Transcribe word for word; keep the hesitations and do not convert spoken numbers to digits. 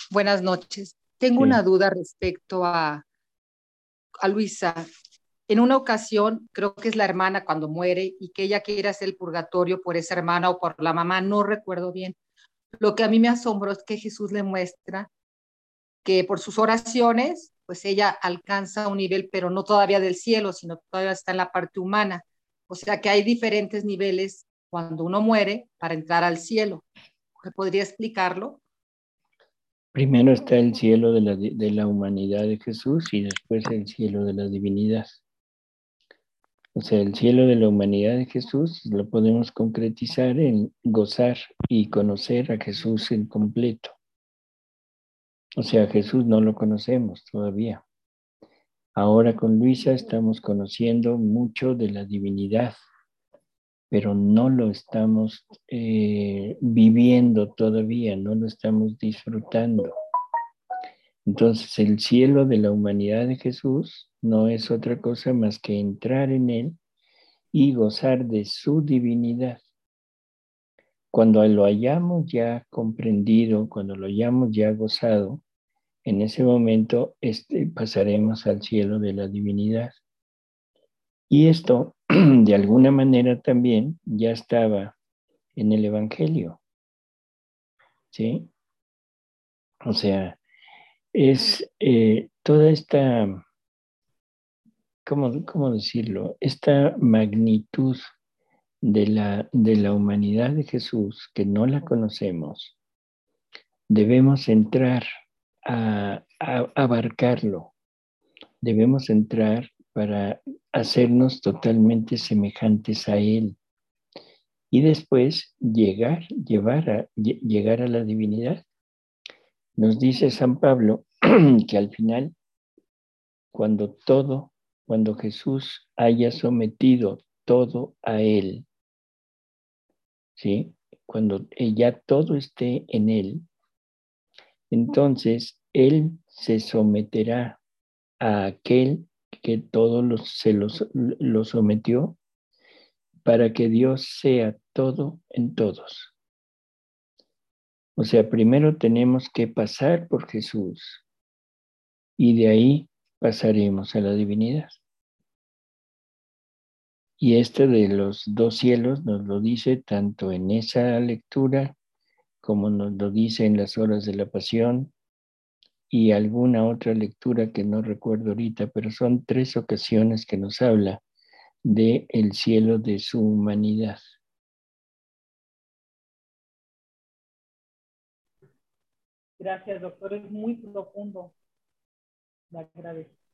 Buenas noches. Tengo una Sí, duda respecto a, a Luisa. En una ocasión, creo que es la hermana cuando muere y que ella quiere hacer el purgatorio por esa hermana o por la mamá, no recuerdo bien. Lo que a mí me asombró es que Jesús le muestra que por sus oraciones, pues ella alcanza un nivel, pero no todavía del cielo, sino todavía está en la parte humana. O sea que hay diferentes niveles cuando uno muere para entrar al cielo. ¿Me podría explicarlo? primero está el cielo de la, di- de la humanidad de Jesús y después el cielo de la divinidad. O sea, el cielo de la humanidad de Jesús lo podemos concretizar en gozar y conocer a Jesús en completo. O sea, a Jesús no lo conocemos todavía. Ahora con Luisa estamos conociendo mucho de la divinidad, pero no lo estamos eh, viviendo todavía, no lo estamos disfrutando. Entonces, el cielo de la humanidad de Jesús no es otra cosa más que entrar en él y gozar de su divinidad. Cuando lo hayamos ya comprendido, cuando lo hayamos ya gozado, en ese momento este, pasaremos al cielo de la divinidad. Y esto, de alguna manera también, ya estaba en el Evangelio, ¿sí? O sea, es eh, toda esta, ¿cómo, cómo decirlo? Esta magnitud de la, de la humanidad de Jesús, que no la conocemos, debemos entrar a, a abarcarlo, debemos entrar para hacernos totalmente semejantes a Él y después llegar, llevar a, llegar a la divinidad. Nos dice San Pablo que al final, cuando todo, cuando Jesús haya sometido todo a Él, ¿sí? Cuando ya todo esté en Él, entonces Él se someterá a aquel que todo lo, se lo, lo sometió para que Dios sea todo en todos. O sea, primero tenemos que pasar por Jesús y de ahí pasaremos a la divinidad. Y este de los dos cielos nos lo dice tanto en esa lectura como nos lo dice en las horas de la pasión y alguna otra lectura que no recuerdo ahorita, pero son tres ocasiones que nos habla de el cielo de su humanidad. Gracias, doctor. Es muy profundo. Le agradezco.